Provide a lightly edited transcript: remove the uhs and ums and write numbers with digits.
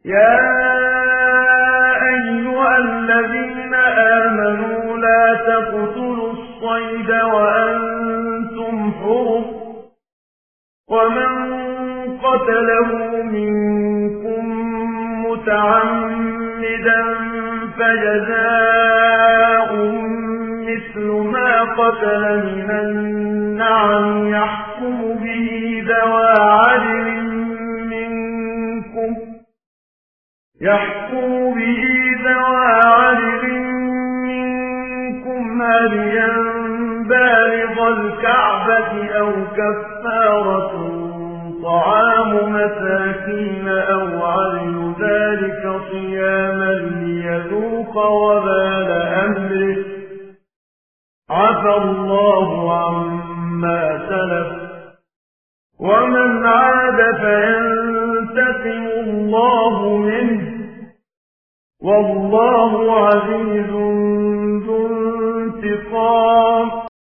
يا أيها الذين آمنوا لا تقتلوا الصيد وأنتم حرم، ومن قتله منكم متعمدا فجزاء مثل ما قتل من النعم يحكم به ذوى عدل منكم هديا بالغ الكعبة أو كفارة طعام مساكين أو عدل ذلك صياما ليذوق وبال أمره، عفى الله عما سلف، ومن عاد فينتقم الله منه، والله عزيز ذو انتقام.